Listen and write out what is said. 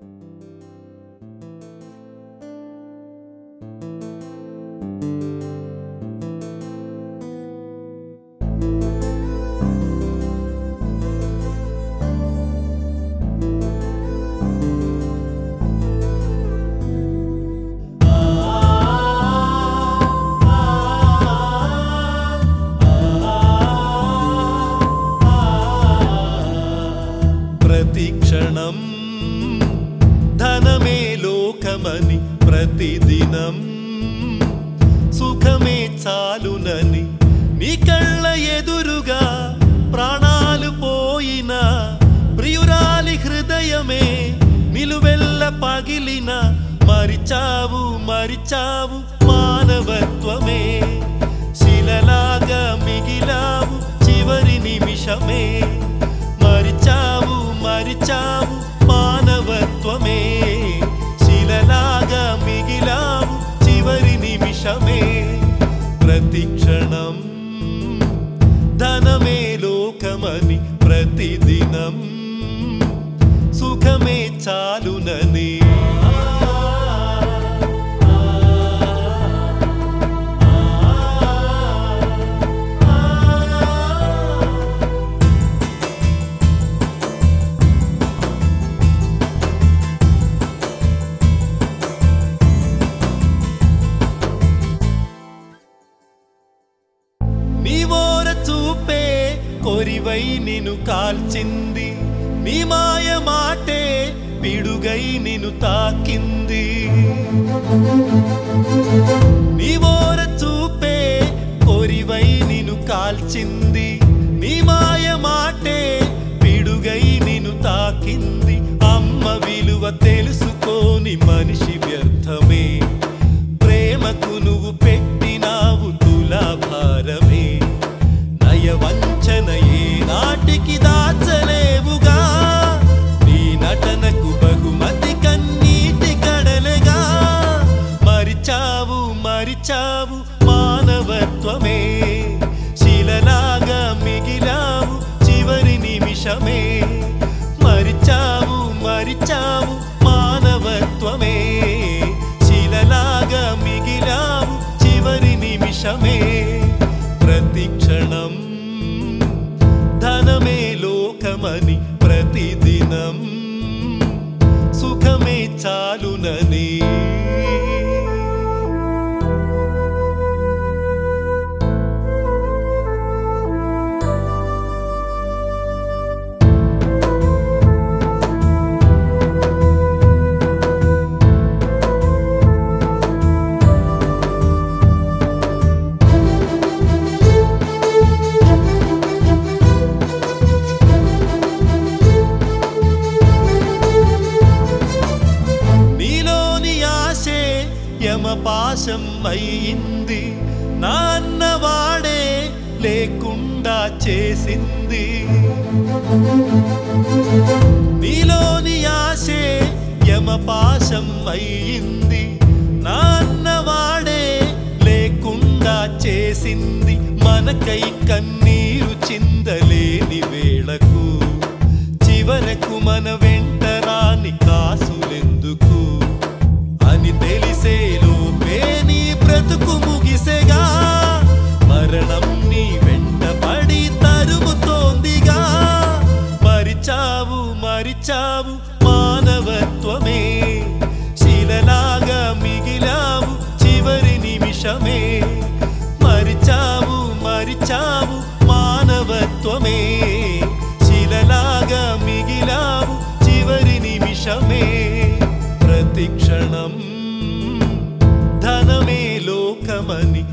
ప్రతిక్షణం ధనమే లోకమని, ప్రతిదినం సుఖమే చాలునని, నీ కళ్ళ ఎదురుగా ప్రాణాలు పోయిన ప్రియురాలి హృదయమే నిలువెల్ల పగిలిన, మరిచావు మరిచావు మానవత్వమే, శిలలాగా మిగిలావు చివరి నిమిషమే, మరిచావు మరిచావు మానవత్వమే, శిలలాగా మిగిలావు చివరి నిమిషమే. ప్రతిక్షణం ధనమే లోకమని, ప్రతిదినం సుఖమే చాలునని. నీ ఓర చూపే కొరివై నిన్ను కాల్చింది, నీ మాయ మాటే పిడుగై నిన్ను తాకింది. నీ ఓర చూపే కొరివై నిన్ను కాల్చింది, నీ మాయ మాటే పిడుగై నిన్ను తాకింది. అమ్మ విలువ తెలుసుకోని మనిషి వ్యర్థమే, ప్రేమకు నువ్వు పెట్టినావు తులాభారమే, నయవంచన ఏ నాటికి దాచలేవుగా, నీ నటనకు బహుమతి కన్నీటి కడలగా. మరిచావు మరిచావు మానవత్వమే, శిలలాగా మిగిలావు చివరి నిమిషమే, మరిచావు మరిచావు మానవత్వమే, శిలలాగా మిగిలావు చివరి నిమిషమే. ప్రతిక్షణం ధనమే లోకమని, ప్రతిదినం సుఖమే చాలునని. యమపాశం అయింది, నాన్నవాడే లేకుండా చేసింది. నీలోని ఆశే యమపాశం అయింది, నాన్నవాడే లేకుండా చేసింది. మనకై కన్నీరు చిందలేని వేళకు చివరకు మన వెంట రాని కాసులెందుకు అని తెలిసేలోపే నీ బ్రతుకు ముగిసెగా, మరణం నీ వెంట పడి తరుముతోందిగా. మరిచావు మరిచావు మానవత్వమే, శిలలాగా మిగిలావు చివరి నిమిషమే, మరిచావు మరిచావు మానవత్వమే, శిలలాగా మిగిలావు చివరి నిమిషమే. ప్రతిక్షణం ధనమే లోకమని,